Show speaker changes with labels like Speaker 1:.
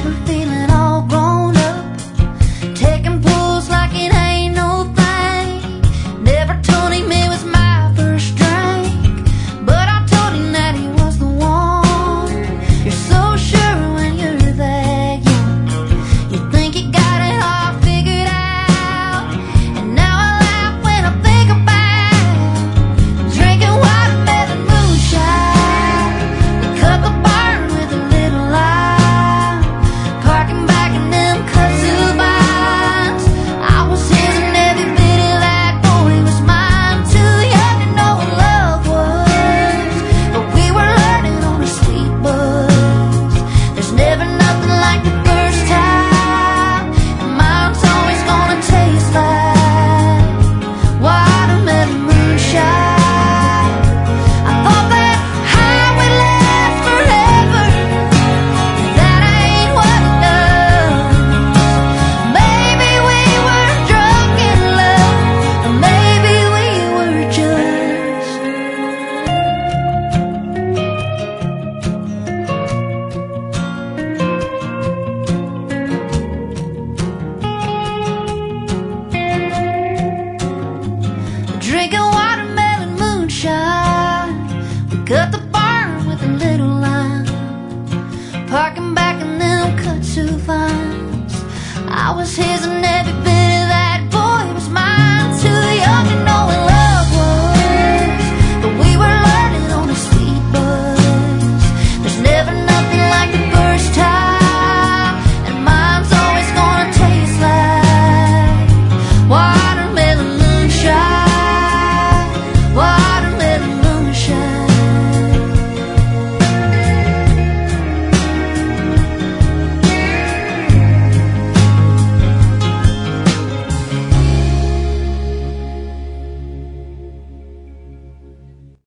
Speaker 1: we're feeling all grown up, taking pulls like it ain't no thing. Never told him it was my first drink, but I told him that he was the one. You're so sure when you're that young, you think you got it all figured out. And now I laugh when I think about drinking watermelon moonshine. We cut the barn with a little lime, parking back in them kudzu vines. I was his and every bit of that boy was mine. Too young to know what love was, but we were learning on a sweet buzz. There's never nothing like the first time, and mine's always gonna taste like watermelon moonshine. I thought that high would last forever, that ain't what it does. Maybe we were drunk in love, or maybe we were just drinking watermelon moonshine. We cut the barn with a little lime, parking back in them kudzu vines. I was his and every bit